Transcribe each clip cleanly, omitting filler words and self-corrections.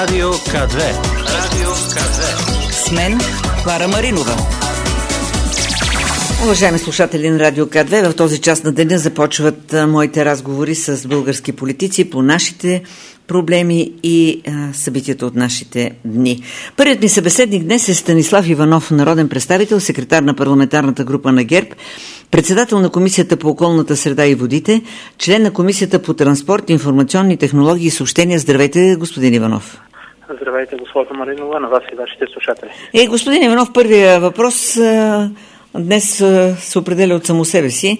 Радио К2. Радио К2. С мен Клара Маринова. Уважаеми слушатели на Радио К2, в този час на деня започват моите разговори с български политици по нашите проблеми и събитията от нашите дни. Първият ми събеседник днес е Станислав Иванов, народен представител, секретар на парламентарната група на ГЕРБ, председател на Комисията по околната среда и водите, член на Комисията по транспорт, информационни технологии и съобщения. Здравейте, господин Иванов. Здравейте, госпожо Маринова, на вас и вашите слушатели. Господин Иванов, първия въпрос днес се определя от само себе си.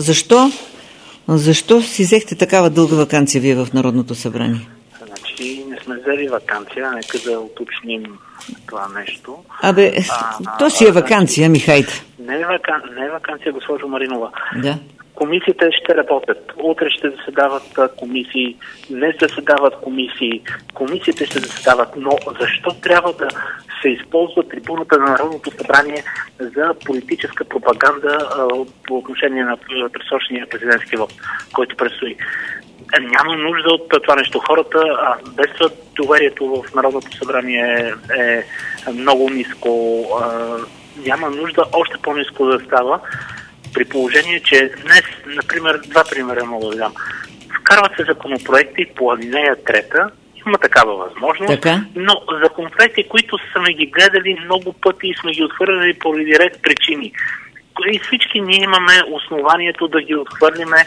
Защо си взехте такава дълга ваканция вие в Народното събрание? Значи не сме взели ваканция, нека да уточним това нещо. То си е ваканция, Михайте. Не е ваканция, госпожо Маринова. Да. Комисиите ще работят. Утре ще заседават комисии, днес заседават комисии, комисиите ще заседават, но защо трябва да се използва трибуната на Народното събрание за политическа пропаганда по отношение на предсрочния президентски вот, който предстои? Няма нужда от това нещо. Хората без доверието в Народното събрание е много ниско. Няма нужда още по-ниско да става, при положение, че днес, например, два примера мога да дам. Вкарват се законопроекти по алинея 3, има такава възможност, но законопроекти, които сме ги гледали много пъти и сме ги отхвърляли поради ред причини. И всички ние имаме основанието да ги отхвърлиме.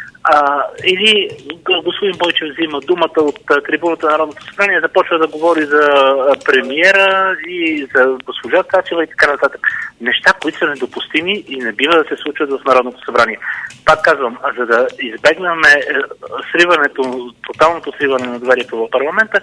Или господин Бойчев взима думата от трибуната на Народното събрание, започва да говори за премиера и за госпожа Цачева и така нататък. Неща, които са недопустими и не бива да се случват в Народното събрание. Пак казвам, за да избегнем тоталното сриване на доверието в парламента,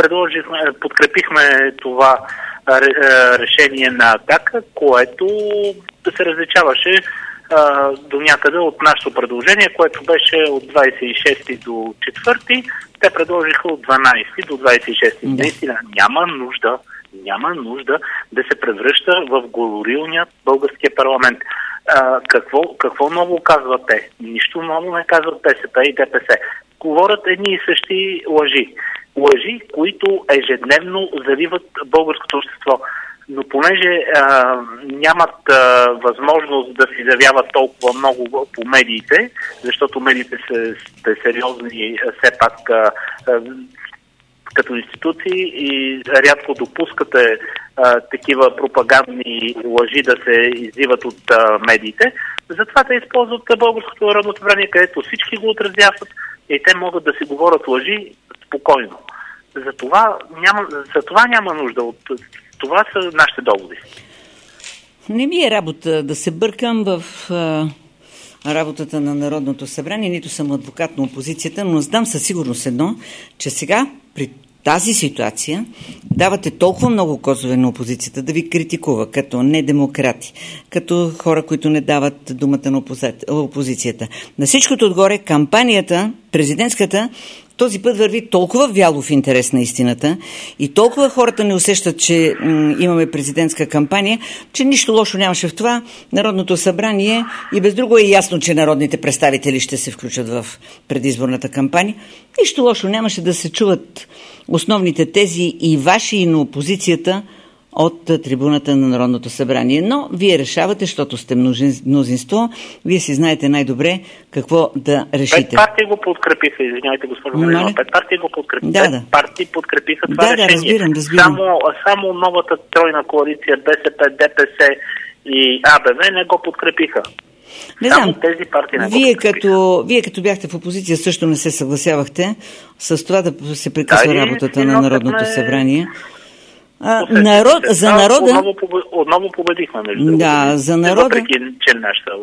подкрепихме това решение на АТАКА, което да се различаваше до някъде от нашето предложение, което беше от 26 до 4, те предложиха от 12 до 26. Наистина няма нужда да се превръща в говорилния българския парламент. Какво ново казват те? Нищо ново не казват БСП и ДПС. Говорят едни и същи лъжи. Лъжи, които ежедневно заливат българското общество. Но понеже нямат възможност да се изявяват толкова много по медиите, защото медиите са сериозни все пак като институции и рядко допускате такива пропагандни лъжи да се изливат от медиите, затова те използват българското народно събрание, където всички го отразяват и те могат да си говорят лъжи спокойно. Затова няма нужда от... Това са нашите доводи. Не ми е работа да се бъркам в работата на Народното събрание, нито съм адвокат на опозицията, но знам със сигурност едно, че сега при тази ситуация давате толкова много козове на опозицията да ви критикува като недемократи, като хора, които не дават думата на опозицията. На всичкото отгоре кампанията, президентската, този път върви толкова вяло в интерес на истината и толкова хората не усещат, че имаме президентска кампания, че нищо лошо нямаше в това. Народното събрание и без друго е ясно, че народните представители ще се включат в предизборната кампания. Нищо лошо нямаше да се чуват основните тези и ваши, и на опозицията от трибуната на Народното събрание. Но вие решавате, защото сте мнозинство, вие си знаете най-добре какво да решите. 5 партии го подкрепиха, извинявайте, госпожо Маринова, 5 партии го подкрепиха. 5 партии подкрепиха това решение. Разбирам. Само новата тройна коалиция БСП, ДПС и АБВ не го подкрепиха. Не знам, тези партии не вие като бяхте в опозиция също не се съгласявахте с това да се прекъсва работата на Народното събрание. За народа... Отново победихме, между другото. Да, за народа... Въпреки, че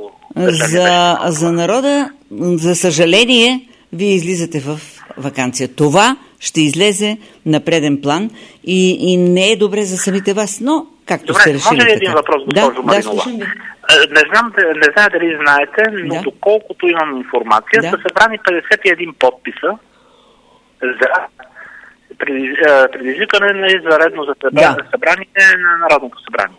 за народа, за съжаление, вие излизате в ваканция. Това ще излезе на преден план и не е добре за самите вас, но както сте решили. Може ли един въпрос, госпожо Маринова? Не знам дали знаете, но доколкото имам информация, са събрани 51 подписа за предизвикане на извънредно събрание на Народното събрание.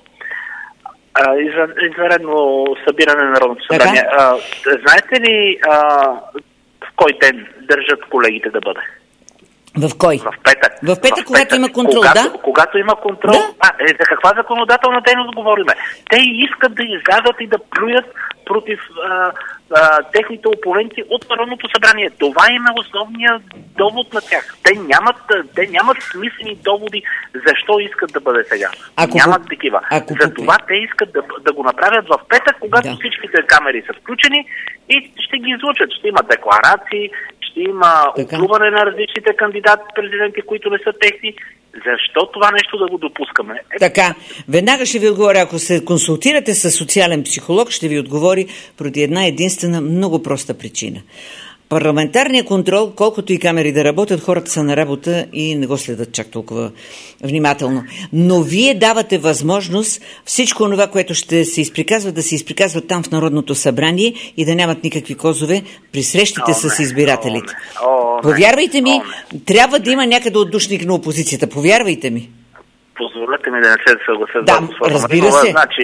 Извънредно събиране на Народното събрание. Знаете ли в кой ден държат колегите да бъде? В кой? В петък. В петък, когато има контрол, когато има контрол. Да. За каква законодателна дейност говориме? Те искат да излязат и да плюят против техните опоненти от Народното събрание. Това им е основният довод на тях. Те нямат смислени доводи защо искат да бъде сега. Нямат такива. Затова те искат да го направят в петък, когато всичките камери са включени и ще ги излучат. Ще има декларации, ще има оплуване на различните кандидат-президенти, които не са техни. Защо това нещо да го допускаме? Така, веднага ще ви отговоря. Ако се консултирате с социален психолог, ще ви отговори поради една единствена, много проста причина. Парламентарният контрол, колкото и камери да работят, хората са на работа и не го следят чак толкова внимателно. Но вие давате възможност всичко това, което ще се изприказва, да се изприказва там в Народното събрание и да нямат никакви козове при срещите с избирателите. Повярвайте ми, трябва да има някъде отдушник на опозицията. Повярвайте ми. Позволете ми да не се съглася с вас. Да, разбира се. Значи,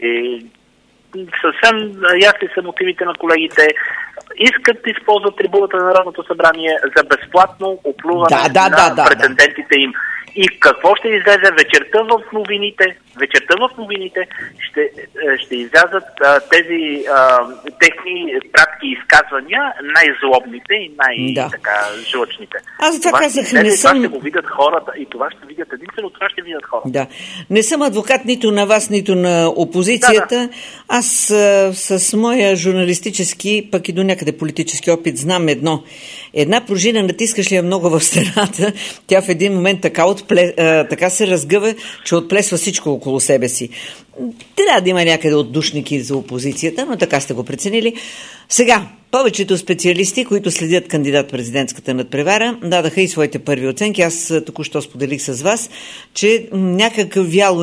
съвсем ясни са мотивите на колегите. Искат да използват трибуната на Народното събрание за безплатно оплуване на претендентите им. И какво ще излезе вечерта в новините? Вечерта в новините ще излязат тези техни кратки изказвания, най-злобните и най-жлъчните. Аз за това казах, не съм... Това ще го видят хората и това ще видят единствено, това ще видят хората. Да. Не съм адвокат нито на вас, нито на опозицията. Аз с моя журналистически, пък и до някъде политически опит знам едно. Една пружина натискаш ли я много в стената, тя в един момент така се разгъва, че отплесва всичко около себе си. Трябва да има някъде отдушники за опозицията, но така сте го преценили. Сега, повечето специалисти, които следят кандидат-президентската надпревара, дадаха и своите първи оценки. Аз току-що споделих с вас, че някак вяло,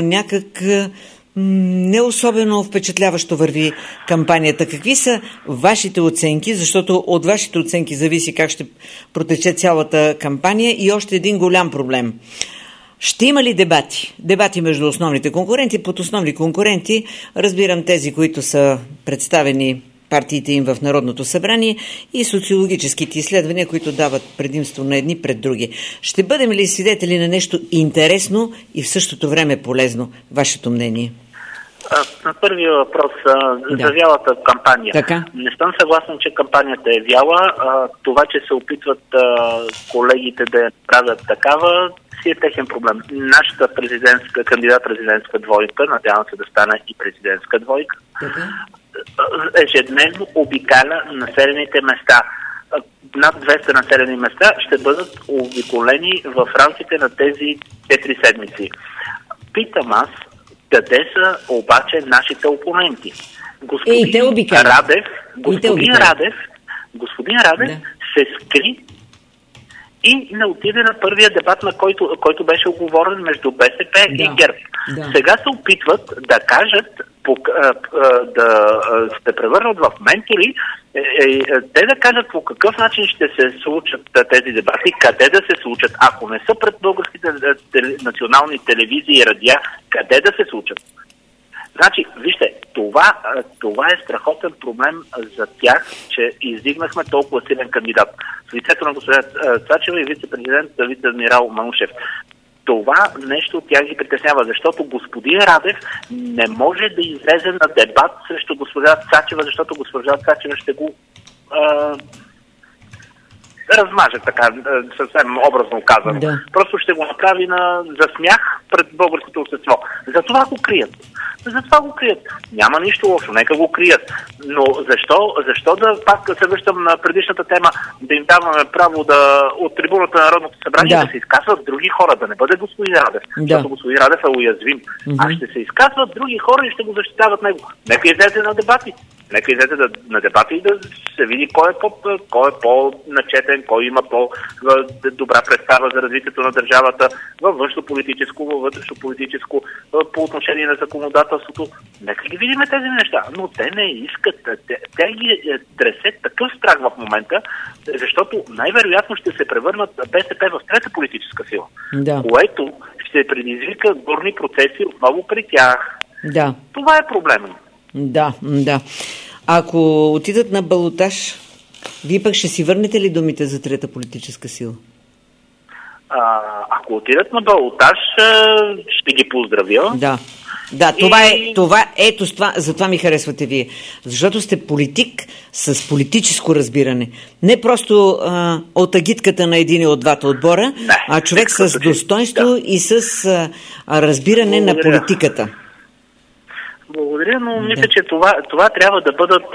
не особено впечатляващо върви кампанията. Какви са вашите оценки? Защото от вашите оценки зависи как ще протече цялата кампания. И още един голям проблем. Ще има ли дебати? Дебати между основните конкуренти. Под основни конкуренти разбирам тези, които са представени партиите им в Народното събрание и социологическите изследвания, които дават предимство на едни пред други. Ще бъдем ли свидетели на нещо интересно и в същото време полезно? Вашето мнение? На първия въпрос за вялата кампания. Така? Не съм съгласен, че кампанията е вяла. Това, че се опитват колегите да я правят такава, си е техен проблем. Нашата кандидат-президентска двойка, надявам се да стане и президентска двойка, ежедневно обикаля населените места. Над 200 населени места ще бъдат обиколени в рамките на тези 4 седмици. Питам аз, къде са обаче нашите опоненти? Господин Радев се скри и не отиде на първия дебат, на който беше оговорен между БСП и ГЕРБ. Сега се опитват да кажат, да се превърнат в ментори, те да кажат по какъв начин ще се случат тези дебати, къде да се случат, ако не са пред българските национални телевизии и радиа, къде да се случат. Значи, вижте, това е страхотен проблем за тях, че издигнахме толкова силен кандидат. В лицето на госпожа Цачева и вице-президент вице-адмирал Манушев. Това нещо от тях ги притеснява, защото господин Радев не може да излезе на дебат срещу госпожа Цачева, защото госпожа Цачева ще го размаже, така, съвсем образно казано. Да. Просто ще го направи за смях пред българското общество. Затова го крият. Няма нищо лошо, нека го крият. Но защо да пак се връщам на предишната тема, да им даваме право от трибуната на Народното събрание да се изказват други хора, да не бъде господин Радев, защото господин Радев е уязвим. А ще се изказват други хора и ще го защитават него. Нека излезе на дебати. Нека излезе на дебати и да се види кой е по-начетен, кой има по-добра представа за развитието на държавата във външно-политическо, във вътрешно-политическо, по отношение на законодателството. Нека ги видим тези неща, но те не искат. Те ги тресе такъв страх в момента, защото най-вероятно ще се превърнат БСП в трета политическа сила, което ще предизвика горни процеси отново при тях. Да. Това е проблемът. Да. Ако отидат на балотаж, вие пък ще си върнете ли думите за трета политическа сила? Ако отидат на балотаж, ще ги поздравя. Да, затова ми харесвате вие. Защото сте политик с политическо разбиране. Не просто от агитката на един от двата отбора, а човек с достоинство и с разбиране на политиката. Благодаря, но мисля, че това трябва да бъдат...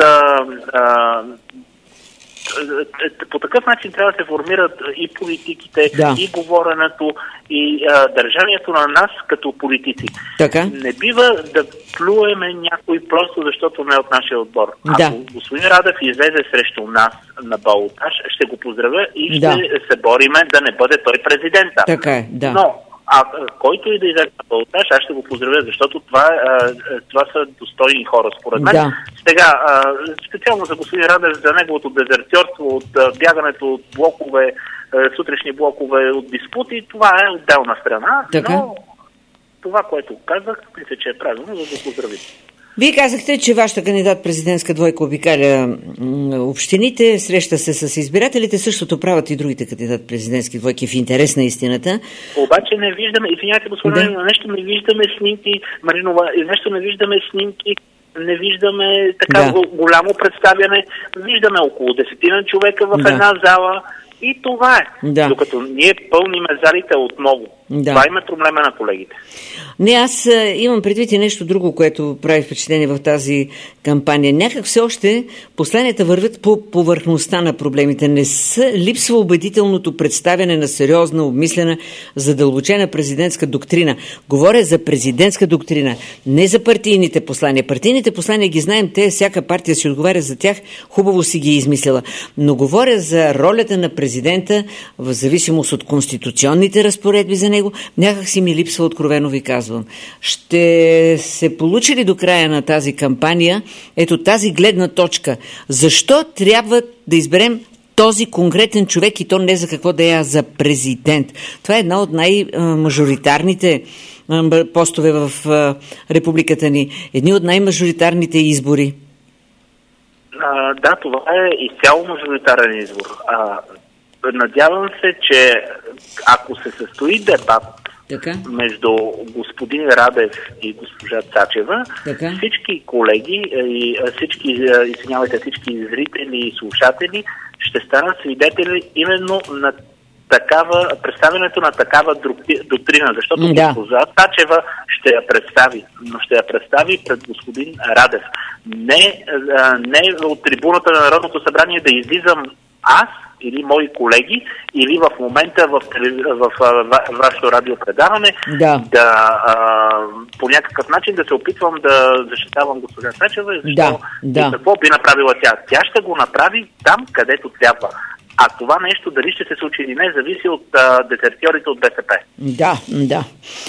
по такъв начин трябва да се формират и политиките, и говоренето, и държанието на нас като политици. Така? Не бива да плюеме някой просто защото не е от нашия отбор. Ако господин Радев излезе срещу нас на балотаж, ще го поздравя и ще се бориме да не бъде той президента. Така е, да. Но който и да излезе на балотаж, аз ще го поздравя, защото това са достойни хора, според мен. Сега, специално за господин Радев, за неговото дезертьорство от бягането от блокове, сутрешни блокове от диспути, това е отделна страна, но това, което казах, мисля, че е правилно, за да поздравим. Вие казахте, че вашата кандидат-президентска двойка обикаля общините, среща се с избирателите, същото правят и другите кандидат-президентски двойки в интерес на истината. Обаче не виждаме, извинявайте господин, нещо не виждаме снимки, Маринова, нещо не виждаме снимки, не виждаме така голямо представяне, виждаме около 10 човека в една зала и това е. Докато ние пълниме залите отново. Това има проблема на колегите. Не, аз имам предвид и нещо друго, което прави впечатление в тази кампания. Някак все още посланията вървят по повърхността на проблемите. Липсва убедителното представяне на сериозна, обмислена, задълбочена президентска доктрина. Говоря за президентска доктрина, не за партийните послания. Партийните послания ги знаем, всяка партия си отговаря за тях, хубаво си ги измислила. Но говоря за ролята на президента в зависимост от конституционните разпоредби за него. Някак си ми липсва, откровено ви казвам. Ще се получи ли до края на тази кампания ето тази гледна точка? Защо трябва да изберем този конкретен човек и то не за какво да е, а за президент? Това е една от най-мажоритарните постове в републиката ни. Едни от най-мажоритарните избори. Да, това е изцяло мажоритарен избор. Надявам се, че ако се състои дебат между господин Радев и госпожа Цачева, всички колеги и всички зрители и слушатели ще станат свидетели именно на представянето на такава доктрина, защото госпожа Цачева ще я представи, но ще я представи пред господин Радев. Не от трибуната на Народното събрание да излизам аз или мои колеги, или в момента в вашето радиопредаване по някакъв начин да се опитвам да защитавам госпожа Цачева, защото какво би направила тя. Тя ще го направи там, където трябва. А това нещо, дали ще се случи или не, зависи от дезертьорите от БСП. Да.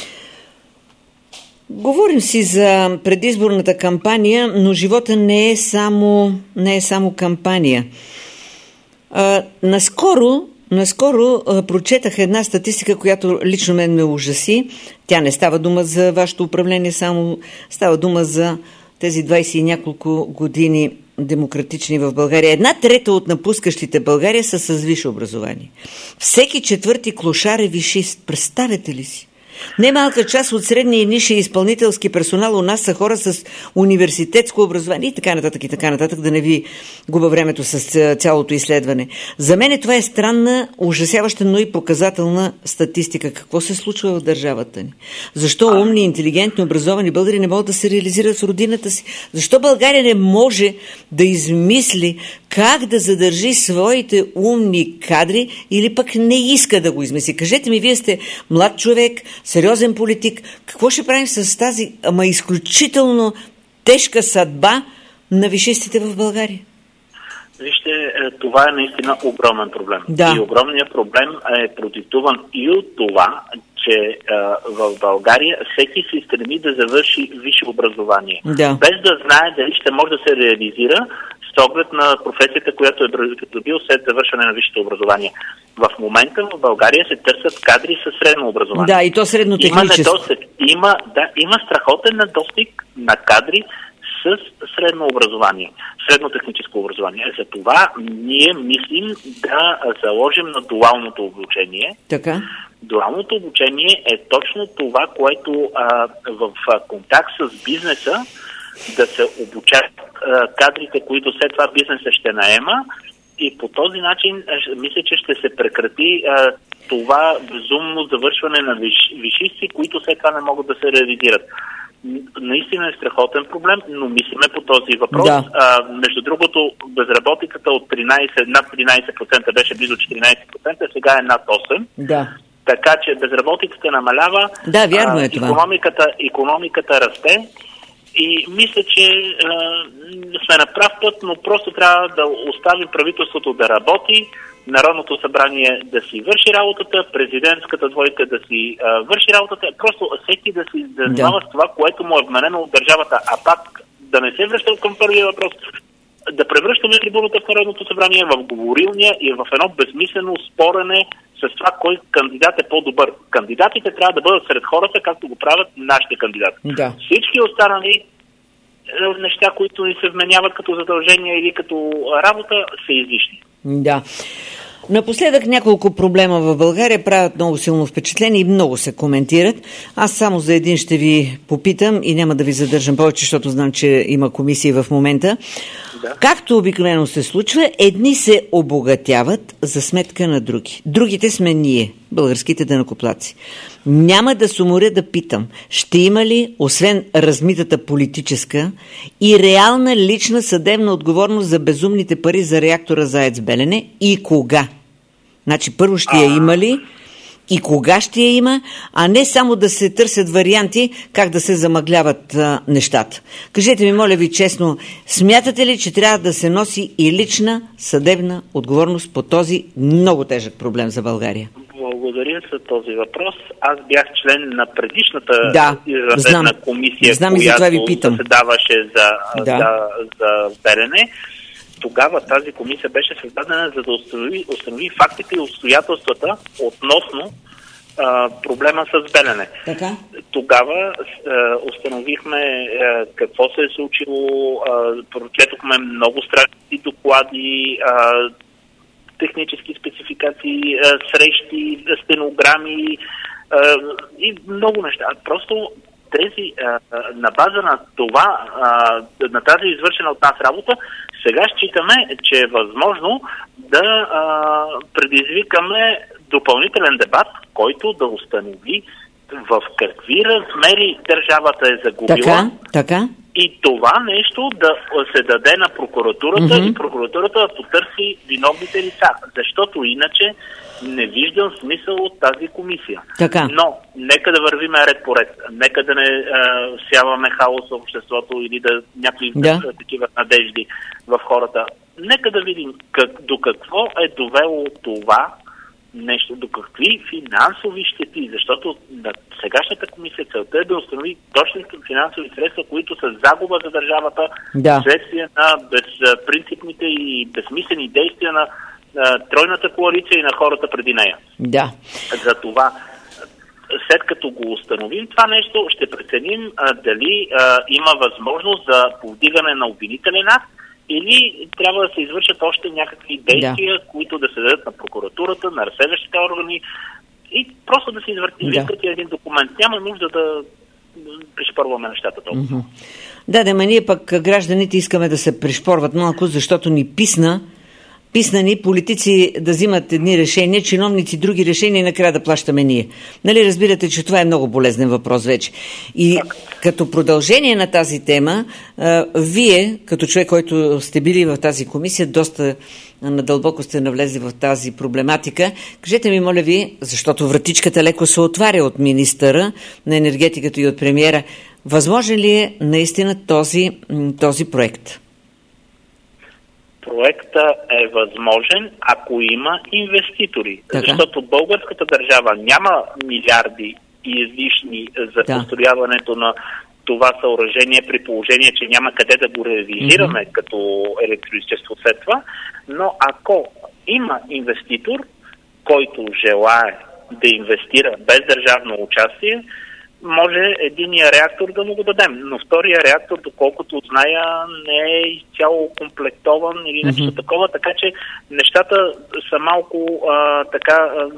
Говорим си за предизборната кампания, но живота не е само кампания. Наскоро прочетах една статистика, която лично мен ме ужаси. Тя не става дума за вашето управление, само става дума за тези 20 и няколко години демократични в България. 1/3 от напускащите България са с висше образование. Всеки четвърти клошар е висшист. Представете ли си? Немалка част от средния и нисшия изпълнителски персонал у нас са хора с университетско образование и така нататък, да не ви губа времето с цялото изследване. За мен това е странна, ужасяваща, но и показателна статистика. Какво се случва в държавата ни? Защо умни, интелигентни, образовани българи не могат да се реализират в родината си? Защо България не може да измисли как да задържи своите умни кадри или пък не иска да го измисли? Кажете ми, вие сте млад човек, сериозен политик. Какво ще правим с тази изключително тежка съдба на висшистите в България? Вижте, това е наистина огромен проблем. И огромният проблем е продиктуван и от това, че в България всеки се стреми да завърши висше образование. Без да знае дали ще може да се реализира с оглед на професията, която е добил след завършване на висшето образование. В момента в България се търсят кадри със средно образование. Да, и то средно техническо. Има страхотен недостиг на кадри с средно образование, средно техническо образование. За това ние мислим да заложим на дуалното обучение. Така. Дуалното обучение е точно това, което в контакт с бизнеса да се обучат кадрите, които след това бизнеса ще наема, и по този начин мисля, че ще се прекрати това безумно завършване на висшисти, които след това не могат да се реализират. Наистина е страхотен проблем, но мислиме по този въпрос. Да. Между другото, безработицата от над 13% беше близо 14%, сега е над 8%. Да. Така че безработицата намалява, Да, вярно е това. Икономиката расте и мисля, че сме на прав път, но просто трябва да оставим правителството да работи, Народното събрание да си върши работата, президентската двойка да си върши работата, просто всеки да си занимава с това, което му е вменено от държавата, а пак да не се връща към първия въпрос, да превръщаме трибуната в Народното събрание в говорилния и в едно безмислено спорене с това, кой кандидат е по-добър. Кандидатите трябва да бъдат сред хората, както го правят нашите кандидати. Да. Всички останали неща, които ни се вменяват като задължения или като работа, са излишни. Да. Напоследък няколко проблема в България правят много силно впечатление и много се коментират. Аз само за един ще ви попитам и няма да ви задържам повече, защото знам, че има комисии в момента. Да. Както обикновено се случва, едни се обогатяват за сметка на други. Другите сме ние, българските данъкоплатци. Няма да се уморя да питам, ще има ли, освен размитата политическа, и реална лична съдебна отговорност за безумните пари за реактора за АЕЦ Белене и кога? Значи първо ще я има ли и кога ще я има, а не само да се търсят варианти как да се замъгляват нещата. Кажете ми, моля ви честно, смятате ли, че трябва да се носи и лична съдебна отговорност по този много тежък проблем за България? Благодаря за този въпрос. Аз бях член на предишната извънредна комисия, която заседаваше за Белене. Тогава тази комисия беше създадена, за да установи фактите и обстоятелствата относно проблема с Белене. Така? Тогава установихме какво се е случило, прочетохме много страшни доклади, технически спецификации, срещи, стенограми и много неща. Просто тези, на база на това, на тази извършена от нас работа, сега считаме, че е възможно да предизвикаме допълнителен дебат, който да установи в какви размери държавата е загубила. Така. И това нещо да се даде на прокуратурата и прокуратурата да потърси виновните лица. Защото иначе не виждам смисъл от тази комисия. Така. Но нека да вървим ред по ред. Нека да не сяваме хаос в обществото или да някакви такива надежди в хората. Нека да видим до какво е довело това нещо, до какви финансови щети, защото на сегашната комисия целта е да установи точните финансови средства, които са загуба за държавата вследствие на безпринципните и безсмислени действия на тройната коалиция и на хората преди нея. Да. За това, след като го установим това нещо, ще преценим дали има възможност за повдигане на обвинителен акт или трябва да се извършат още някакви действия, които да се дадат на прокуратурата, на разследващите органи и просто да се извърти един документ. Няма нужда да пришпорваме нещата толкова. Да, ние пък гражданите искаме да се пришпорват малко, защото ни писна ни политици да взимат едни решения, чиновници други решения и накрая да плащаме ние. Нали разбирате, че това е много болезнен въпрос вече. И като продължение на тази тема, вие, като човек, който сте били в тази комисия, доста надълбоко сте навлезли в тази проблематика. Кажете ми, моля ви, защото вратичката леко се отваря от министъра на енергетиката и от премиера, възможен ли е наистина този проект? Проекта е възможен, ако има инвеститори. Защото българската държава няма милиарди излишни за построяването на това съоръжение, при положение, че няма къде да го реализираме като електричество след това. Но ако има инвеститор, който желае да инвестира без държавно участие, може единия реактор да му го дадем. Но втория реактор, доколкото зная, не е изцяло комплектован или нещо такова, така че нещата са малко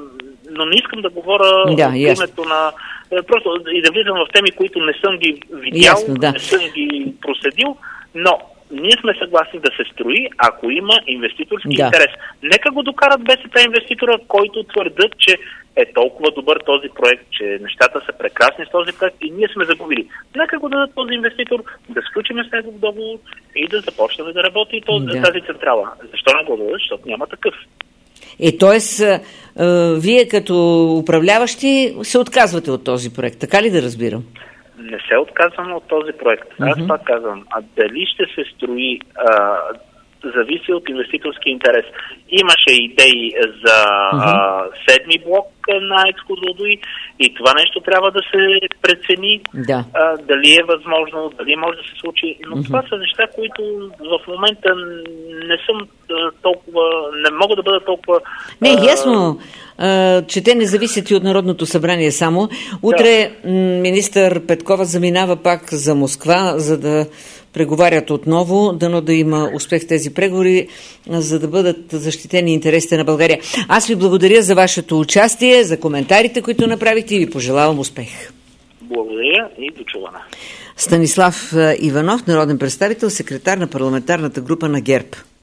но не искам да говоря от името на... Просто и да влизам в теми, които не съм ги видял, не съм ги проследил, но ние сме съгласни да се строи, ако има инвеститорски интерес. Нека го докарат БСП инвеститора, който твърдят, че е толкова добър този проект, че нещата са прекрасни с този проект и ние сме загубили. Нека го дадат този инвеститор, да сключим с него договор и да започнем да работи тази централа. Защо не го дадат? Защото няма такъв. Тоест, вие като управляващи се отказвате от този проект, така ли да разбирам? Не се отказвам от този проект. Аз пак казвам, дали ще се строи, зависи от инвеститорски интерес. Имаше идеи за седми блок на АЕЦ Козлодуй и това нещо трябва да се прецени, дали е възможно, дали може да се случи. Но това са неща, които в момента не съм толкова, не могат да бъдат толкова... Не, ясно, че те не зависят и от Народното събрание само. Утре министър Петкова заминава пак за Москва, за да преговарят отново, дано да има успех в тези преговори, за да бъдат защитени интересите на България. Аз ви благодаря за вашето участие, за коментарите, които направихте и ви пожелавам успех. Благодаря и до чуване. Станислав Иванов, народен представител, секретар на парламентарната група на ГЕРБ.